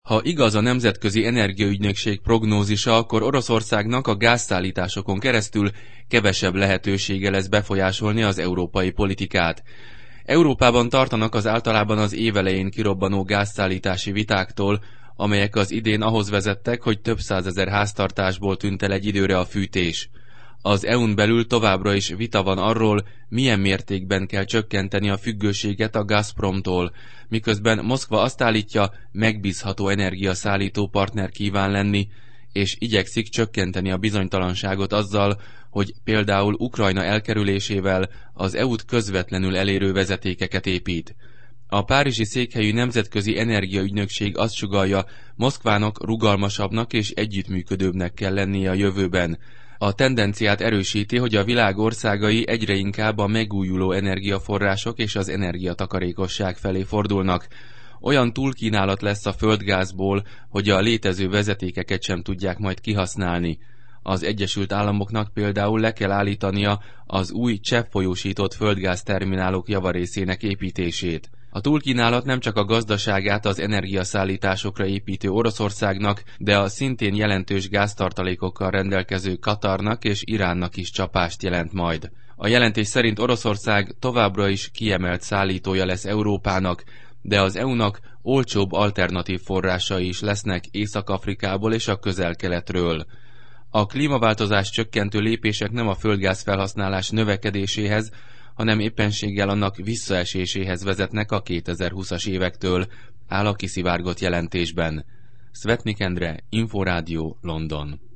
Ha igaz a Nemzetközi Energiaügynökség prognózisa, akkor Oroszországnak a gázszállításokon keresztül kevesebb lehetősége lesz befolyásolni az európai politikát. Európában tartanak az általában az év elején kirobbanó gázszállítási vitáktól, amelyek az idén ahhoz vezettek, hogy több százezer háztartásból tűnt el egy időre a fűtés. Az EU-n belül továbbra is vita van arról, milyen mértékben kell csökkenteni a függőséget a Gazpromtól, miközben Moszkva azt állítja, megbízható energiaszállító partner kíván lenni, és igyekszik csökkenteni a bizonytalanságot azzal, hogy például Ukrajna elkerülésével az EU-t közvetlenül elérő vezetékeket épít. A párizsi székhelyű Nemzetközi Energiaügynökség azt sugallja, Moszkvának rugalmasabbnak és együttműködőbbnek kell lennie a jövőben. A tendenciát erősíti, hogy a világ országai egyre inkább a megújuló energiaforrások és az energiatakarékosság felé fordulnak. Olyan túlkínálat lesz a földgázból, hogy a létező vezetékeket sem tudják majd kihasználni. Az Egyesült Államoknak például le kell állítania az új cseppfolyósított földgázterminálok javarészének építését. A túlkínálat nem csak a gazdaságát az energiaszállításokra építő Oroszországnak, de a szintén jelentős gáztartalékokkal rendelkező Katarnak és Iránnak is csapást jelent majd. A jelentés szerint Oroszország továbbra is kiemelt szállítója lesz Európának, de az EU-nak olcsóbb alternatív forrásai is lesznek Észak-Afrikából és a Közel-Keletről. A klímaváltozás csökkentő lépések nem a földgáz felhasználás növekedéséhez, hanem éppenséggel annak visszaeséséhez vezetnek a 2020-as évektől, áll a kiszivárgott jelentésben. Szvetnik Endre, Inforádió, London.